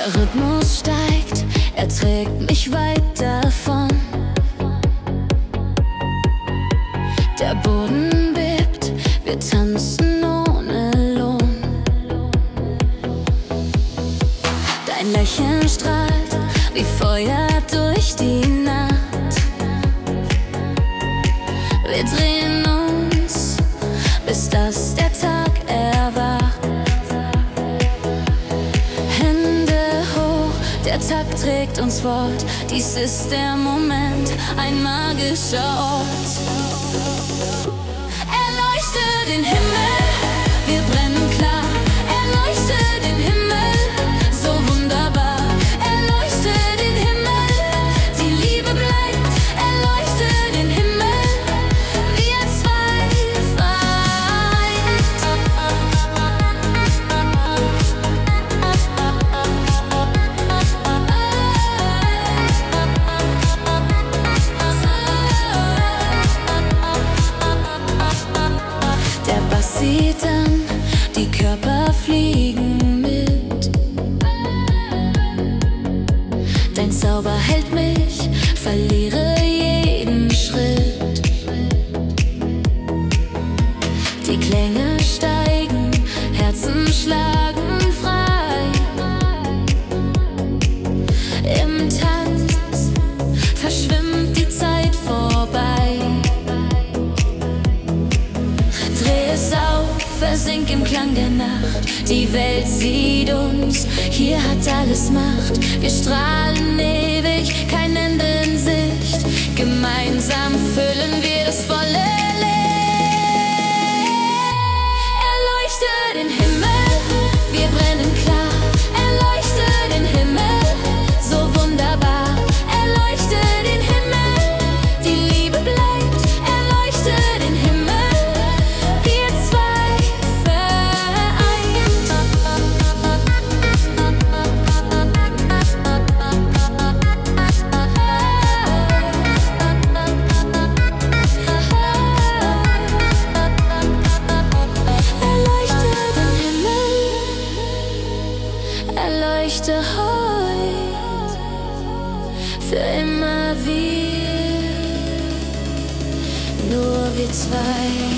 Der Rhythmus steigt, er trägt mich weit davon. Der Boden bebt, wir tanzen ohne Lohn. Dein Lächeln strahlt wie Feuer durch die Nacht. Wir drehen uns, bis dass der Tag erwacht. Hände hoch, der Takt trägt uns fort. Dies ist der Moment, ein magischer Ort. Erleuchte den Himmel, wir brennen klar. Erleuchte den Himmel, so wunderbar. Erleuchte den Himmel, die Liebe bleibt. Erleuchte den Himmel, wir zwei vereint. Der Bass sieht an, die Körper fliegen mit. Dein Zauber hält mich, verliere jeden Schritt. Die Klänge steigen, Herzen schlagen frei. Im Tanz verschwimmt die Zeit vorbei. Dreh es auf, versink im Klang der Nacht. Die Welt sieht uns, hier hat alles Macht. Wir strahlen ewig, kein Ende in Sicht. Gemeinsam füllen wir das volle Licht. Erleuchte den Himmel, wir brennen klar. Erleuchte den Himmel, so wunderbar. Erleuchte den Himmel, die Liebe bleibt. Erleuchte den Himmel, wir zwei vereint. Erleuchte den Himmel, erleuchte heut, für immer wir, nur wir zwei.